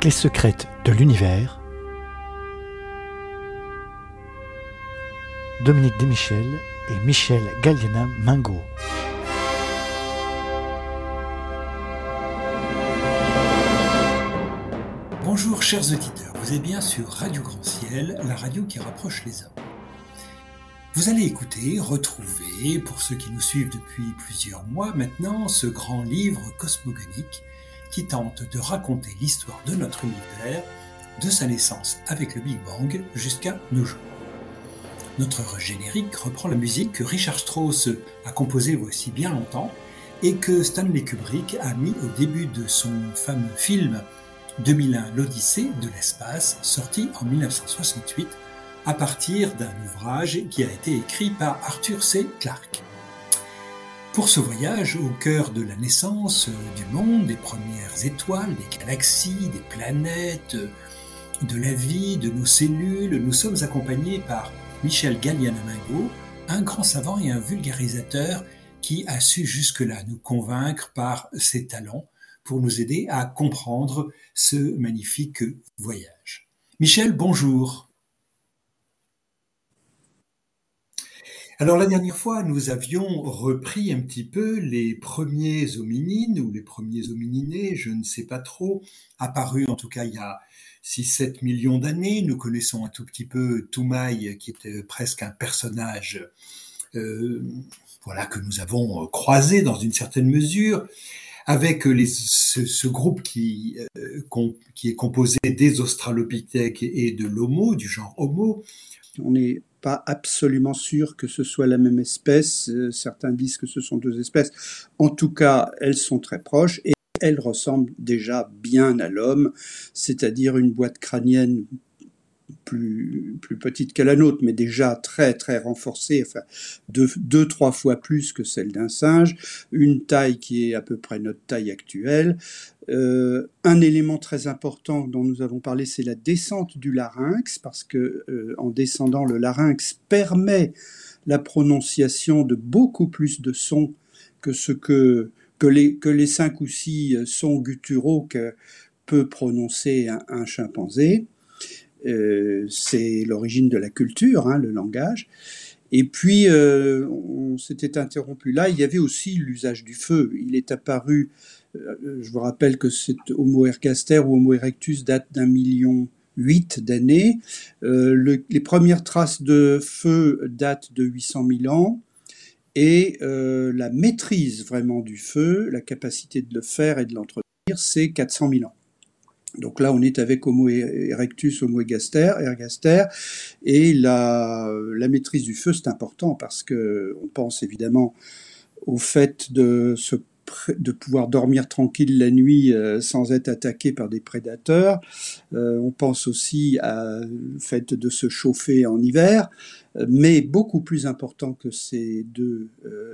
clés secrètes de l'univers, Dominique Desmichel et Michel Galliana-Mingo. Bonjour chers auditeurs, vous êtes bien sur Radio Grand Ciel, la radio qui rapproche les hommes. Vous allez écouter, retrouver, pour ceux qui nous suivent depuis plusieurs mois maintenant, ce grand livre cosmogonique qui tente de raconter l'histoire de notre univers, de sa naissance avec le Big Bang jusqu'à nos jours. Notre générique reprend la musique que Richard Strauss a composée voici bien longtemps et que Stanley Kubrick a mis au début de son fameux film 2001, l'Odyssée de l'espace, sorti en 1968 à partir d'un ouvrage qui a été écrit par Arthur C. Clarke. Pour ce voyage au cœur de la naissance du monde, des premières étoiles, des galaxies, des planètes, de la vie, de nos cellules, nous sommes accompagnés par Michel Galliana-Mingo, un grand savant et un vulgarisateur qui a su jusque-là nous convaincre par ses talents pour nous aider à comprendre ce magnifique voyage. Michel, bonjour. Alors la dernière fois, nous avions repris un petit peu les premiers hominines ou les premiers homininés, je ne sais pas trop, apparus en tout cas il y a 6-7 millions d'années. Nous connaissons un tout petit peu Toumaï, qui était presque un personnage que nous avons croisé dans une certaine mesure, avec ce groupe qui est composé des Australopithèques et de l'Homo, du genre Homo. On n'est pas absolument sûr que ce soit la même espèce. Certains disent que ce sont deux espèces. En tout cas, elles sont très proches et elles ressemblent déjà bien à l'homme, c'est-à-dire une boîte crânienne plus petite que la nôtre, mais déjà très très renforcée, enfin 2-3 fois plus que celle d'un singe, une taille qui est à peu près notre taille actuelle. Un élément très important dont nous avons parlé, c'est la descente du larynx, parce que en descendant, le larynx permet la prononciation de beaucoup plus de sons que les 5 ou 6 sons gutturaux que peut prononcer un chimpanzé. C'est l'origine de la culture, le langage. Et puis, on s'était interrompu là. Il y avait aussi l'usage du feu. Il est apparu, je vous rappelle que cet Homo ergaster ou Homo erectus date d'1,8 million d'années. Les premières traces de feu datent de 800 000 ans. Et la maîtrise vraiment du feu, la capacité de le faire et de l'entretenir, c'est 400 000 ans. Donc là, on est avec Homo erectus, Homo ergaster, et la maîtrise du feu, c'est important parce que on pense évidemment au fait de pouvoir dormir tranquille la nuit sans être attaqué par des prédateurs. On pense aussi au fait de se chauffer en hiver, mais beaucoup plus important que ces deux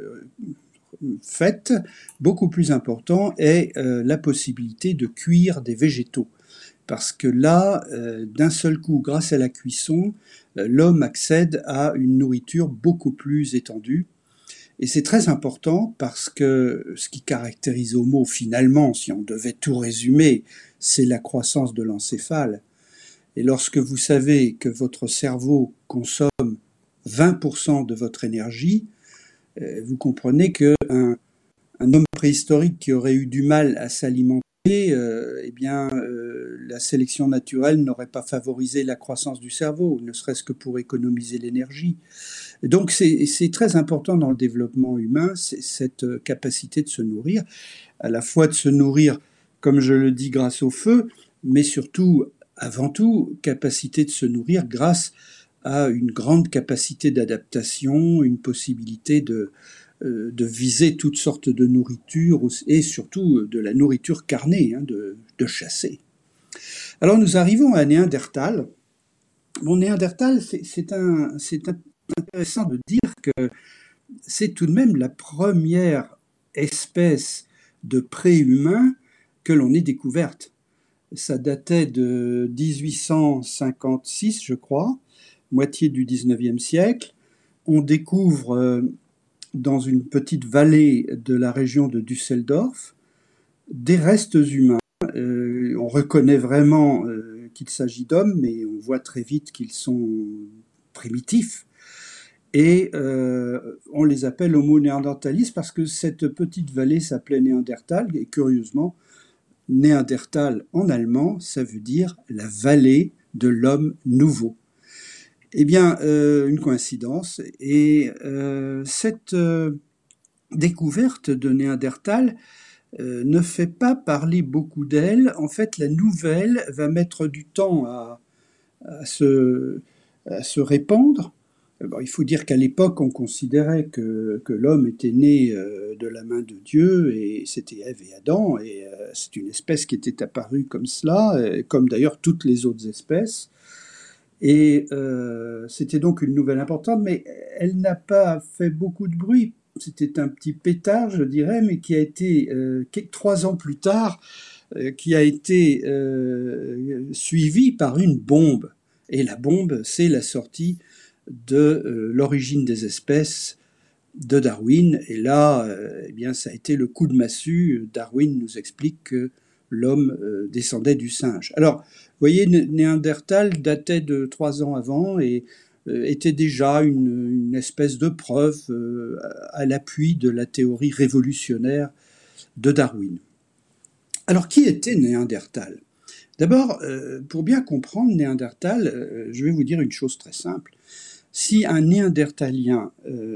fait, beaucoup plus important est la possibilité de cuire des végétaux. Parce que là, d'un seul coup, grâce à la cuisson, l'homme accède à une nourriture beaucoup plus étendue. Et c'est très important parce que ce qui caractérise Homo, finalement, si on devait tout résumer, c'est la croissance de l'encéphale. Et lorsque vous savez que votre cerveau consomme 20% de votre énergie, vous comprenez qu'un homme préhistorique qui aurait eu du mal à s'alimenter, la sélection naturelle n'aurait pas favorisé la croissance du cerveau, ne serait-ce que pour économiser l'énergie. Donc c'est très important dans le développement humain, c'est cette capacité de se nourrir, à la fois de se nourrir, comme je le dis, grâce au feu, mais surtout, avant tout, capacité de se nourrir grâce à une grande capacité d'adaptation, une possibilité de viser toutes sortes de nourriture et surtout de la nourriture carnée, de chasser. Alors nous arrivons à Néandertal. Bon, Néandertal, c'est intéressant de dire que c'est tout de même la première espèce de préhumain que l'on ait découverte. Ça datait de 1856, je crois, moitié du 19e siècle. On découvre dans une petite vallée de la région de Düsseldorf des restes humains on reconnaît vraiment qu'il s'agit d'hommes, mais on voit très vite qu'ils sont primitifs. Et on les appelle Homo néanderthalis parce que cette petite vallée s'appelait Néandertal, et curieusement, Néandertal en allemand, ça veut dire la vallée de l'homme nouveau. Eh bien, une coïncidence. Et cette découverte de Néandertal ne fait pas parler beaucoup d'elle. En fait, la nouvelle va mettre du temps à se répandre. Bon, il faut dire qu'à l'époque, on considérait que l'homme était né de la main de Dieu, et c'était Ève et Adam, et c'est une espèce qui était apparue comme cela, comme d'ailleurs toutes les autres espèces. Et c'était donc une nouvelle importante, mais elle n'a pas fait beaucoup de bruit. C'était un petit pétard, je dirais, mais qui a été, 3 ans plus tard, qui a été suivi par une bombe. Et la bombe, c'est la sortie de l'origine des espèces de Darwin. Et là, eh bien, ça a été le coup de massue. Darwin nous explique que l'homme descendait du singe. Alors, vous voyez, Néandertal datait de 3 ans avant et était déjà une espèce de preuve à l'appui de la théorie révolutionnaire de Darwin. Alors, qui était Néandertal ? D'abord, pour bien comprendre Néandertal, je vais vous dire une chose très simple. Si un Néandertalien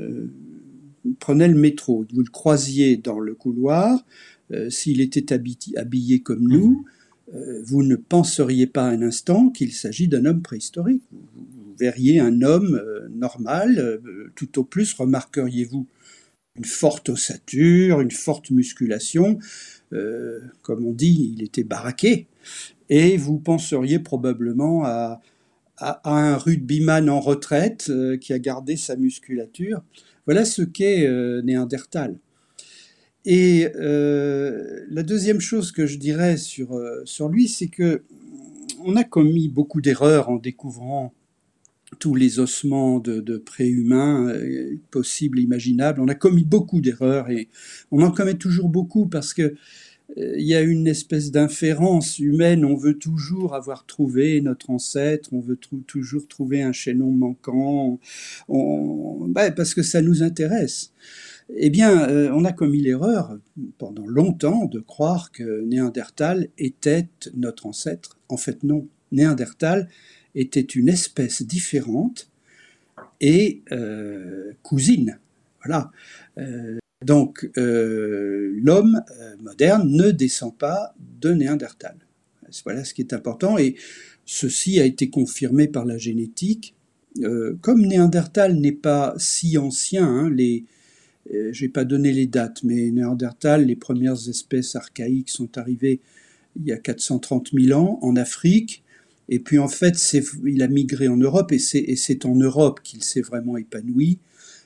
prenait le métro, vous le croisiez dans le couloir, s'il était habillé comme nous, vous ne penseriez pas un instant qu'il s'agit d'un homme préhistorique. Vous verriez un homme normal, tout au plus remarqueriez-vous une forte ossature, une forte musculation, comme on dit, il était baraqué, et vous penseriez probablement à un rugbyman en retraite qui a gardé sa musculature. Voilà ce qu'est Néandertal. Et la deuxième chose que je dirais sur lui, c'est que on a commis beaucoup d'erreurs en découvrant tous les ossements de préhumains possibles, imaginables. On a commis beaucoup d'erreurs et on en commet toujours beaucoup parce que il y a une espèce d'inférence humaine. On veut toujours avoir trouvé notre ancêtre, on veut toujours trouver un chaînon manquant, parce que ça nous intéresse. Eh bien, on a commis l'erreur pendant longtemps de croire que Néandertal était notre ancêtre. En fait, non. Néandertal était une espèce différente et cousine. Voilà. Donc, l'homme moderne ne descend pas de Néandertal. Voilà ce qui est important. Et ceci a été confirmé par la génétique. Comme Néandertal n'est pas si ancien, je n'ai pas donné les dates, mais Néandertal, les premières espèces archaïques sont arrivées il y a 430 000 ans en Afrique. Et puis en fait, il a migré en Europe et c'est en Europe qu'il s'est vraiment épanoui.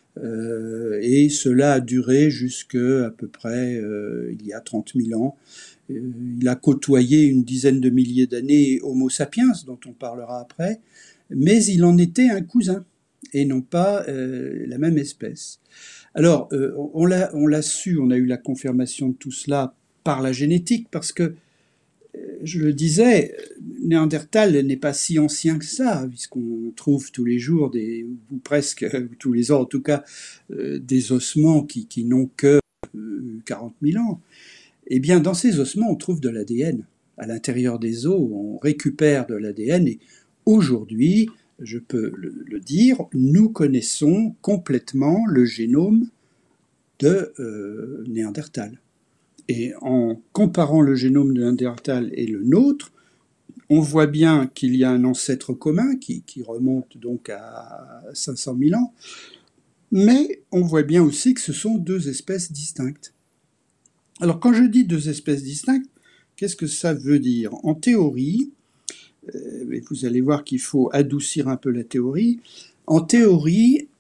Et cela a duré jusqu'à à peu près il y a 30 000 ans. Il a côtoyé une dizaine de milliers d'années Homo sapiens, dont on parlera après, mais il en était un cousin et non pas la même espèce. Alors, on l'a su, on a eu la confirmation de tout cela par la génétique, parce que, je le disais, Néandertal n'est pas si ancien que ça, puisqu'on trouve tous les jours, ou presque tous les ans en tout cas, des ossements qui n'ont que 40 000 ans. Eh bien, dans ces ossements, on trouve de l'ADN. À l'intérieur des os, on récupère de l'ADN, et aujourd'hui, je peux le dire, nous connaissons complètement le génome de Néandertal. Et en comparant le génome de Néandertal et le nôtre, on voit bien qu'il y a un ancêtre commun qui remonte donc à 500 000 ans, mais on voit bien aussi que ce sont deux espèces distinctes. Alors quand je dis deux espèces distinctes, qu'est-ce que ça veut dire ? En théorie, vous allez voir qu'il faut adoucir un peu la théorie, en théorie,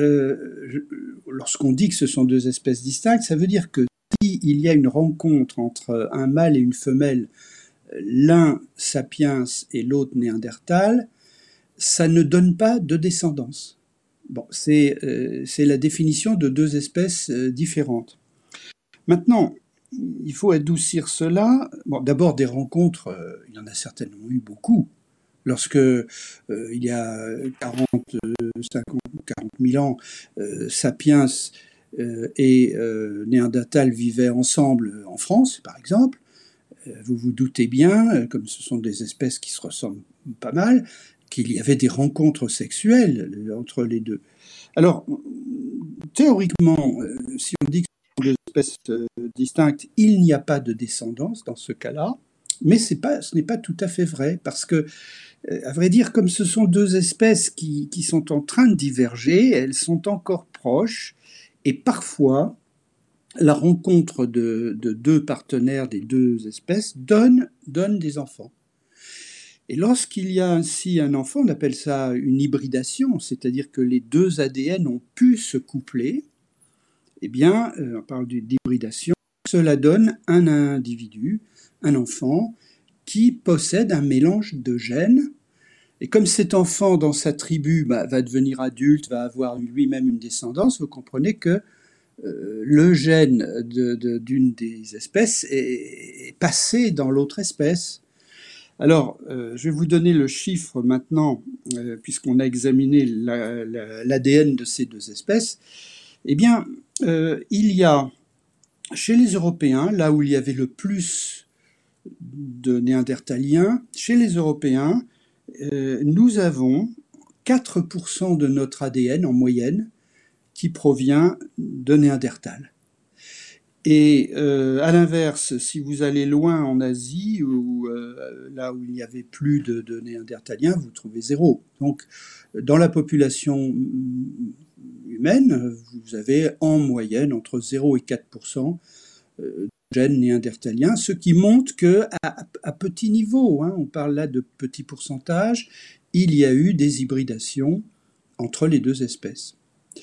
lorsqu'on dit que ce sont deux espèces distinctes, ça veut dire que s'il y a une rencontre entre un mâle et une femelle, l'un sapiens et l'autre néandertal, ça ne donne pas de descendance. Bon, c'est la définition de deux espèces différentes. Maintenant, il faut adoucir cela. Bon, d'abord, des rencontres, il y en a certainement eu beaucoup. Lorsque, il y a 40, 50, 40 000 ans, Sapiens et Néandertal vivaient ensemble en France, par exemple, vous vous doutez bien, comme ce sont des espèces qui se ressemblent pas mal, qu'il y avait des rencontres sexuelles entre les deux. Alors, théoriquement, si on dit que ce sont deux espèces distinctes, il n'y a pas de descendance dans ce cas-là, mais ce n'est pas tout à fait vrai, parce que, à vrai dire, comme ce sont deux espèces qui sont en train de diverger, elles sont encore proches, et parfois, la rencontre de deux partenaires des deux espèces donne des enfants. Et lorsqu'il y a ainsi un enfant, on appelle ça une hybridation, c'est-à-dire que les deux ADN ont pu se coupler, eh bien, on parle d'hybridation, cela donne un individu, un enfant, qui possède un mélange de gènes. Et comme cet enfant, dans sa tribu, va devenir adulte, va avoir lui-même une descendance, vous comprenez que le gène d'une des espèces est passé dans l'autre espèce. Alors, je vais vous donner le chiffre maintenant, puisqu'on a examiné l'ADN de ces deux espèces. Eh bien, il y a, chez les Européens, là où il y avait le plus de néandertaliens, chez les Européens, nous avons 4% de notre ADN en moyenne qui provient de Néandertal. Et à l'inverse, si vous allez loin en Asie, ou là où il n'y avait plus de Néandertaliens, vous trouvez zéro. Donc, dans la population humaine, vous avez en moyenne entre 0 et 4% de gènes néandertaliens, ce qui montre que à petit niveau, on parle là de petits pourcentages, il y a eu des hybridations entre les deux espèces.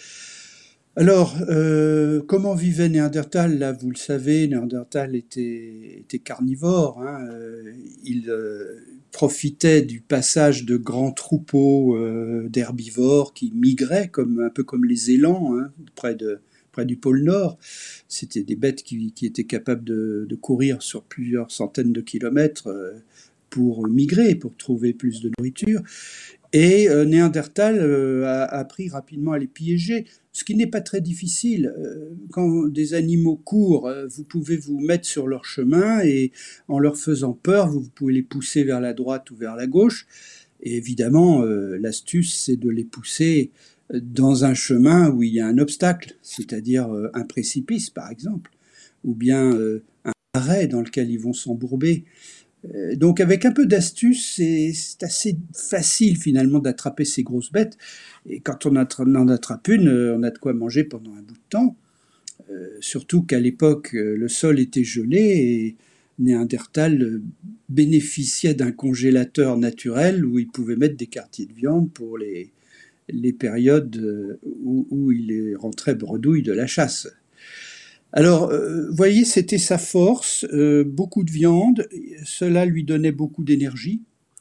Alors, comment vivait Néandertal? Là, vous le savez, Néandertal était carnivore. Il profitait du passage de grands troupeaux d'herbivores qui migraient, un peu comme les élans, près du pôle Nord. C'était des bêtes qui étaient capables de courir sur plusieurs centaines de kilomètres pour migrer, pour trouver plus de nourriture. Et Néandertal a appris rapidement à les piéger, ce qui n'est pas très difficile. Quand des animaux courent, vous pouvez vous mettre sur leur chemin et en leur faisant peur, vous pouvez les pousser vers la droite ou vers la gauche. Et évidemment, l'astuce, c'est de les pousser dans un chemin où il y a un obstacle, c'est-à-dire un précipice par exemple, ou bien un arrêt dans lequel ils vont s'embourber. Donc avec un peu d'astuce, c'est assez facile finalement d'attraper ces grosses bêtes. Et quand on en attrape une, on a de quoi manger pendant un bout de temps. Surtout qu'à l'époque, le sol était gelé et Néandertal bénéficiait d'un congélateur naturel où il pouvait mettre des quartiers de viande pour les périodes où il rentrait bredouille de la chasse. Alors, voyez, c'était sa force, beaucoup de viande, cela lui donnait beaucoup d'énergie.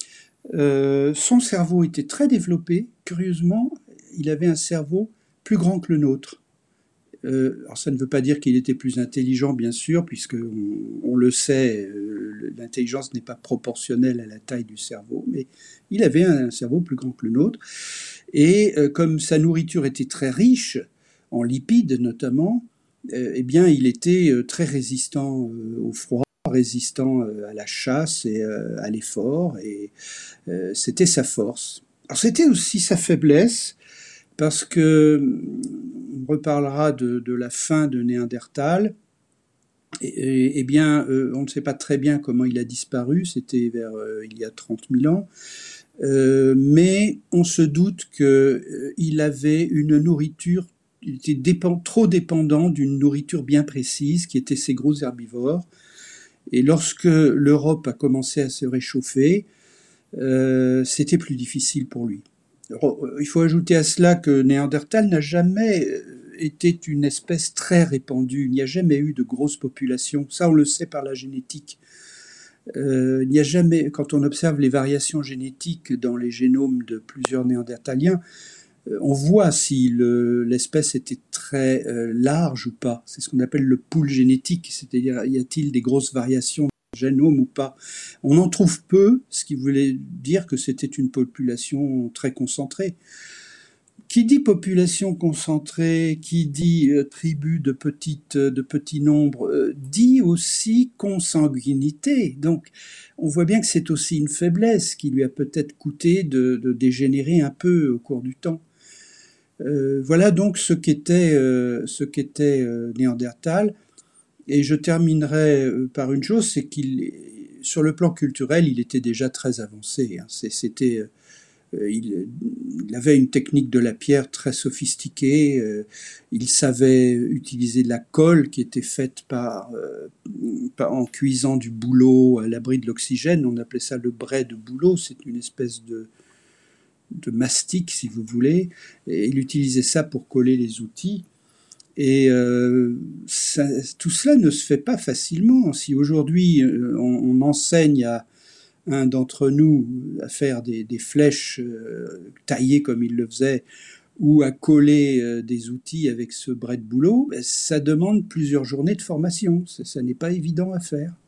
Son cerveau était très développé, curieusement, il avait un cerveau plus grand que le nôtre. Alors ça ne veut pas dire qu'il était plus intelligent, bien sûr, puisque on le sait, l'intelligence n'est pas proportionnelle à la taille du cerveau, mais il avait un cerveau plus grand que le nôtre. Et comme sa nourriture était très riche, en lipides notamment, eh bien, il était très résistant au froid, résistant à la chasse et à l'effort, et c'était sa force. Alors c'était aussi sa faiblesse, parce que on reparlera de la fin de Néandertal. Eh bien, on ne sait pas très bien comment il a disparu, c'était vers il y a 30 000 ans, mais on se doute qu'il avait une nourriture, il était trop dépendant d'une nourriture bien précise, qui était ces gros herbivores. Et lorsque l'Europe a commencé à se réchauffer, c'était plus difficile pour lui. Alors, il faut ajouter à cela que Néandertal n'a jamais été une espèce très répandue. Il n'y a jamais eu de grosses populations. Ça, on le sait par la génétique. Il n'y a jamais, quand on observe les variations génétiques dans les génomes de plusieurs Néandertaliens, on voit si l'espèce était très large ou pas. C'est ce qu'on appelle le pool génétique, c'est-à-dire y a-t-il des grosses variations dans le génome ou pas. On en trouve peu, ce qui voulait dire que c'était une population très concentrée. Qui dit population concentrée, qui dit tribu de petits nombres, dit aussi consanguinité. Donc, on voit bien que c'est aussi une faiblesse qui lui a peut-être coûté de dégénérer un peu au cours du temps. Voilà donc ce qu'était Néandertal. Et je terminerai par une chose, c'est sur le plan culturel, il était déjà très avancé. Il avait une technique de la pierre très sophistiquée. Il savait utiliser de la colle qui était faite en cuisant du bouleau à l'abri de l'oxygène. On appelait ça le brai de bouleau. C'est une espèce de mastic, si vous voulez. Et il utilisait ça pour coller les outils. Et tout cela ne se fait pas facilement. Si aujourd'hui on enseigne à un d'entre nous à faire des flèches taillées comme il le faisait, ou à coller des outils avec ce brai de bouleau, ça demande plusieurs journées de formation. Ça n'est pas évident à faire.